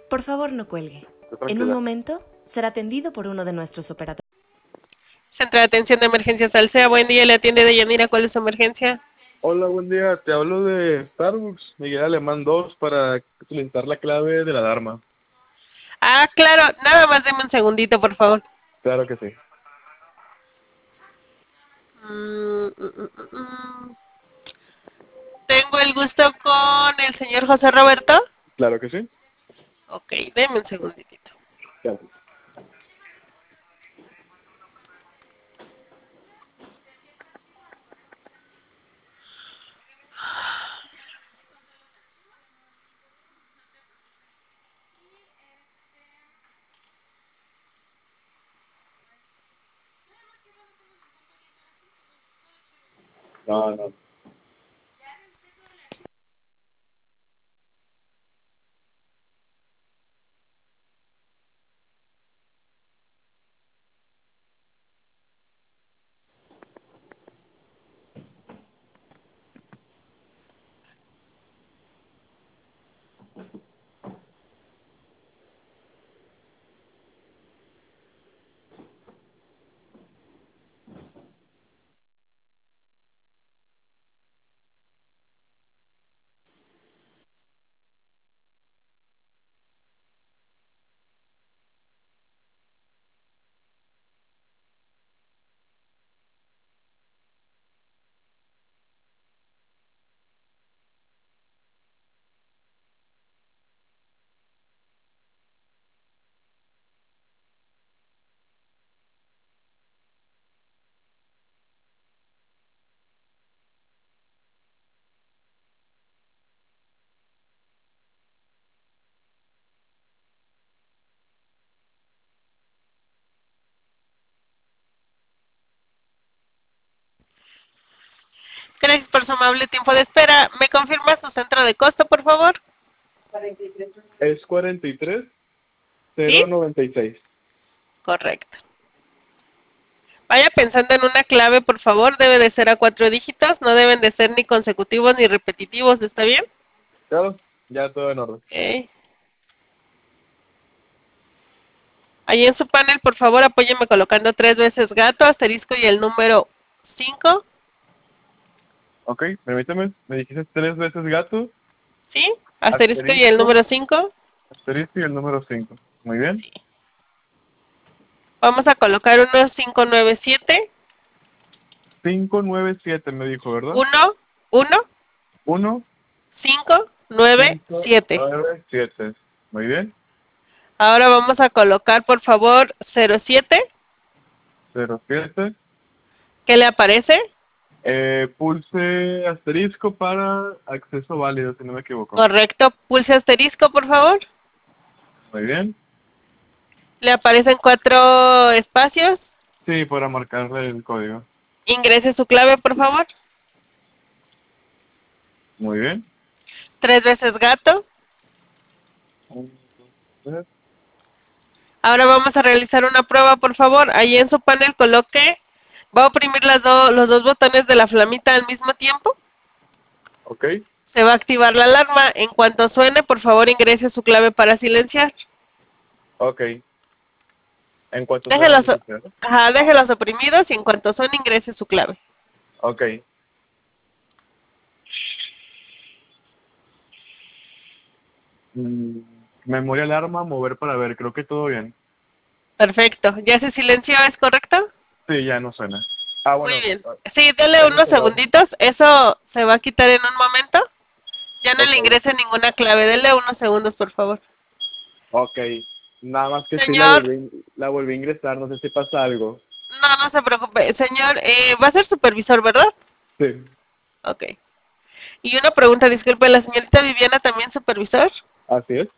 Por favor, no cuelgue. En un Tranquila. momento será atendido por uno de nuestros operadores. Centro de Atención de Emergencias Alsea, buen día, le atiende Deyanira, ¿cuál es su emergencia? Hola, buen día. Te hablo de Starbucks, Miguel Alemán 2, para solicitar la clave de la alarma. Ah, claro, nada más deme un segundito, por favor. Claro que sí. Tengo el gusto con el señor José Roberto. Claro que sí. Ok, deme un segunditito. Claro. No, no. Gracias por su amable tiempo de espera. ¿Me confirma su centro de costo, por favor? Es 43 ¿Sí? 096. Correcto. Vaya pensando en una clave, por favor. Debe de ser a 4 dígitos. No deben de ser ni consecutivos ni repetitivos. ¿Está bien? Claro, ya todo en orden. Ok. Ahí en su panel, por favor, apóyeme colocando 3 veces gato, asterisco y el número 5. Ok, permíteme. Me dijiste 3 veces gato, ¿Sí? Asterisco y el número 5. asterisco y el número 5. Muy bien. Sí. Vamos a colocar unos 597. 597 me dijo, ¿verdad? 1, 1, 1, 5, 9, 5, 7. 9, 7. Muy bien. Ahora vamos a colocar, por favor, 07. 07. ¿Qué le aparece? Pulse asterisco para acceso válido, si no me equivoco. Correcto. Pulse asterisco, por favor. Muy bien. Le aparecen 4 espacios. Sí, para marcarle el código. Ingrese su clave, por favor. Muy bien. 3 veces gato. Ahora vamos a realizar una prueba, por favor. Ahí en su panel coloque, va a oprimir los dos botones de la flamita al mismo tiempo. Ok. Se va a activar la alarma. En cuanto suene, por favor ingrese su clave para silenciar. Ok. En cuanto sea Déjelos, necesario. déjelos oprimidos y en cuanto suene ingrese su clave. Ok. Mm, memoria alarma, mover para ver. Creo que todo bien. Perfecto. ¿Ya se silenció, es correcto? Sí, ya no suena. Ah, Muy bueno. bien. Sí, dele Vamos unos a hablar. segunditos. Eso se va a quitar en un momento. Ya no Ok. le ingrese ninguna clave. Dele unos segundos, por favor. Ok. Nada más que sí Señor, la volví a ingresar. No sé si pasa algo. no se preocupe. Señor, va a ser supervisor, ¿verdad? Sí. Ok. Y una pregunta, disculpe, ¿la señorita Viviana también supervisor? Así es.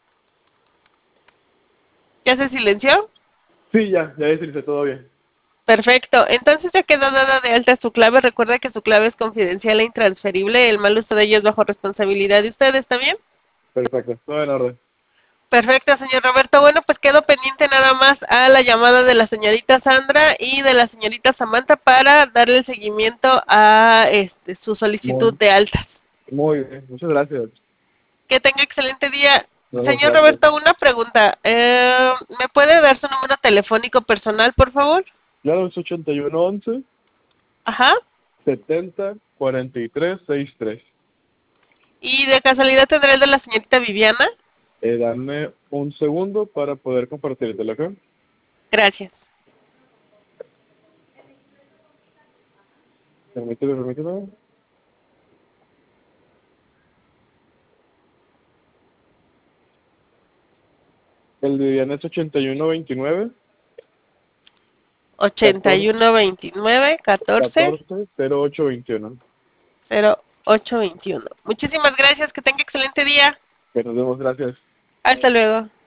¿Ya se silenció? Sí, ya decidiste todo bien. Perfecto. Entonces ya quedó dada de alta su clave. Recuerda que su clave es confidencial e intransferible. El mal uso de ella es bajo responsabilidad de usted, ¿está bien? Perfecto. Todo en orden. Perfecto, señor Roberto. Bueno, pues quedo pendiente nada más a la llamada de la señorita Sandra y de la señorita Samantha para darle el seguimiento a su solicitud Muy, de altas. muy bien. Muchas gracias. Que tenga excelente día. No, Señor gracias. Roberto, una pregunta. ¿Me puede dar su número telefónico personal, por favor? Claro, es 8111 Ajá. 70 43 63. ¿Y de casualidad tendrá el de la señorita Viviana? Dame un segundo para poder compartirte, ¿ok? Gracias. Permíteme. El de Viviana es 8129 8129 14 14 0821. 0821. Muchísimas gracias, que tenga excelente día. Que nos vemos, gracias. Hasta luego.